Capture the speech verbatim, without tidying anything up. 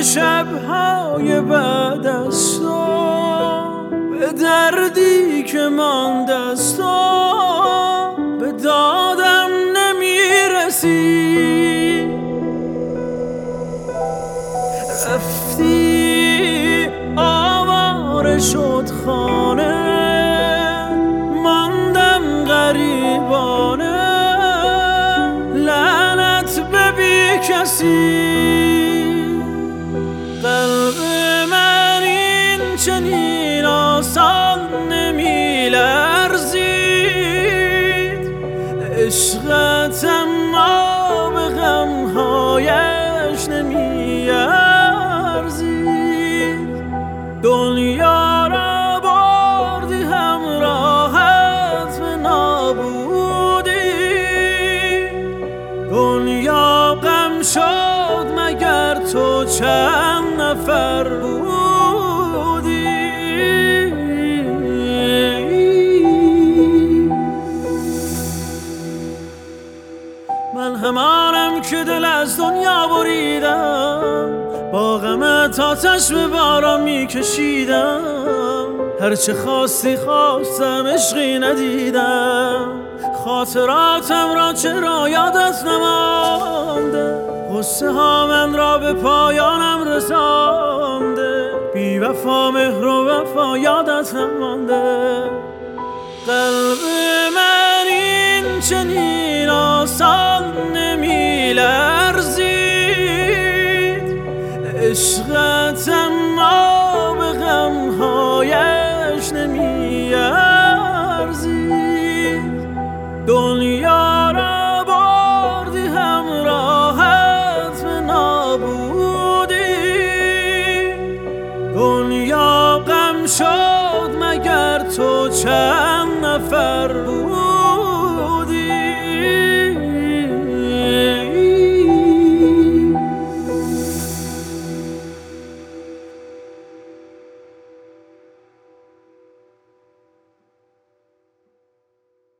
شب‌های بعد از تو، به دردی که مانده از تو، به دادم نمیرسی. رفتی آواره شد خانه، ماندم غریبانه، لعنت به بی کسی. قلب من این چنین آسان نمی لرزید، عشقت اما به غمهایش نمی ارزید. دنیا را بردی همراهت به نابودی، دنیا غم شد مگر تو چند نفر بودی. من همانم که دل از دنیا بریدم، با غمت آتش به باران میکشیدم. هرچه خواستی خواستم عشقی ندیدم، خاطراتم را چرا یادت نمانده. غصه ها من را به پایانم رسانده، بی وفا مهر و وفا یادت نمانده. قلب من این چنین آسان نمی لرزید، عشقت اما به غمهایش نمی ارزید. دنیا را بردی همراهت به نابودی، دنیا غم شد مگر تو چند نفر بود.